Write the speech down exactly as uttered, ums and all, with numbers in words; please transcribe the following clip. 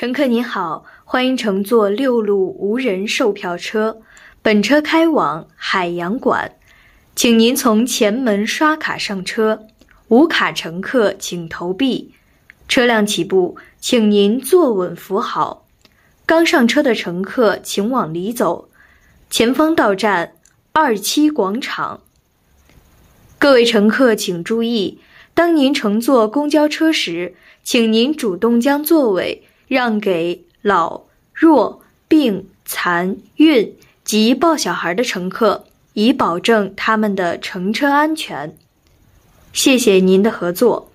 乘客您好，欢迎乘坐六路无人售票车，本车开往海洋馆，请您从前门刷卡上车，无卡乘客请投币。车辆起步，请您坐稳扶好。刚上车的乘客请往里走，前方到站二期广场。各位乘客请注意，当您乘坐公交车时，请您主动将座位让给老、弱、病、残、孕及抱小孩的乘客，以保证他们的乘车安全。谢谢您的合作。